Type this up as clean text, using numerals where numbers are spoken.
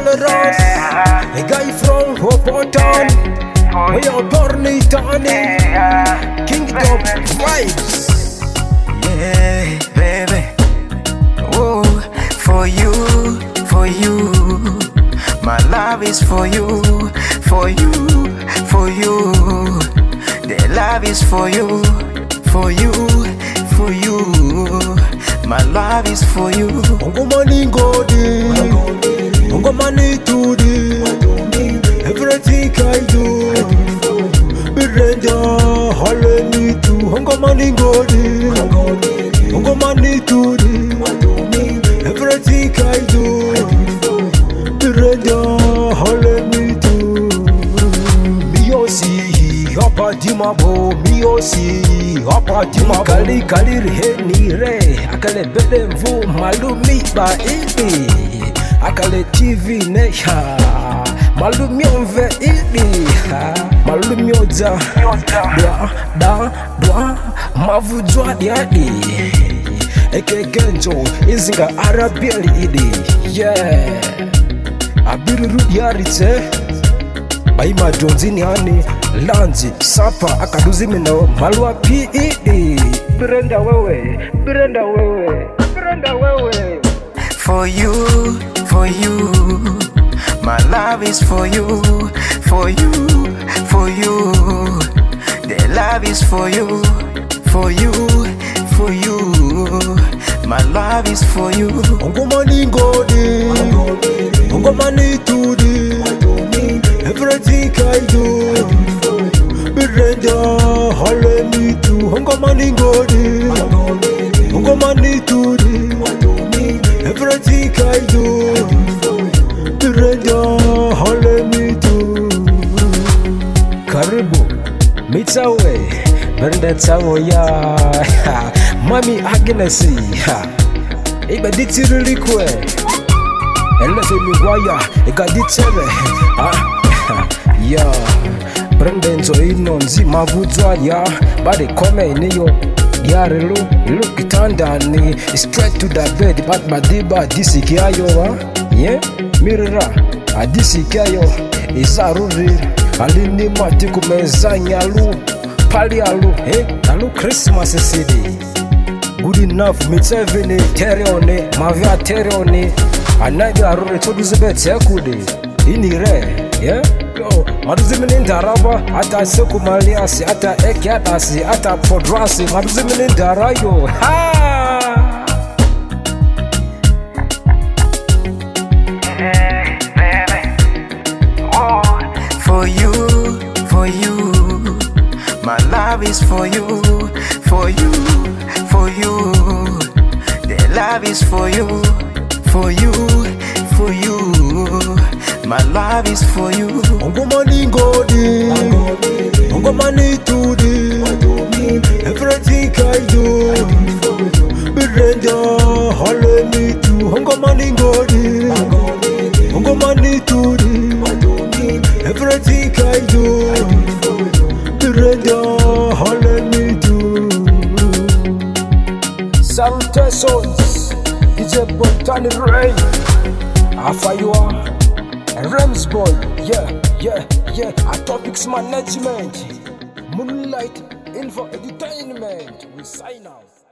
Tolerance, a guy from Hoboken. We are born in Tani, Kingdom Vibes. Yeah, baby. Oh, for you. My love is for you. The love is for you. My love is for you. Ongo money ngodi, ongo money tudi. Everything I do, Birenda, Holland too. Ongo money ngodi, ongo money tudi. Everything I do, Birenda, Holland too. Miyosi, hapa dimabo, miyosi. Kali riheni re akale bele mvu malumi ba ili akale TV neha malumi onve ili malumi oza dwa mavujwa diadi eke genjo izinga arabiali ili yeah abiru yarite Baima Johnzini hani Lanzi Sapa akaduzi mino Malwa P.E.E. Birenda wewe For you My love is for you The love is for you My love is for you Ongo mani ngodi Ongo mani tudi Everything I do, Birenda, Holland too. Ongo money ngodi, ongo money tudi. Everything I do, Birenda, Holland too. Karibu, Mitsawe, Birenda Tsawo ya. Mami Agnesi, iba ditiri likwe. Eleze miwaya, ega ditire, yeah, Brendenzo inonzi mavuzwa ya bade kome niyo diarelo kitandani straight to the bed but madiba disikiayo wa yeah mirra adisikiayo izaruri alini mati kumeza nyalu pali alu alu Christmas city good enough mitsevene terione mavya terione anabi arure toduzebetse kude inire yeah Maduzimini ndaraba ata seku maliasi ata eki atasi ata podrasi maduzimini ndarayo ha For you My love is for you The love is for you My love is for you Ongo mani ngodi Ongo mani tudi Everything I do Birenda Holland too Ongo mani ngodi Ongo mani tudi Everything I do Birenda Holland too Salutations DJ Botani Ray Afaywa Rams boy, yeah. Atopics management, Moonlight Info Entertainment. We sign out.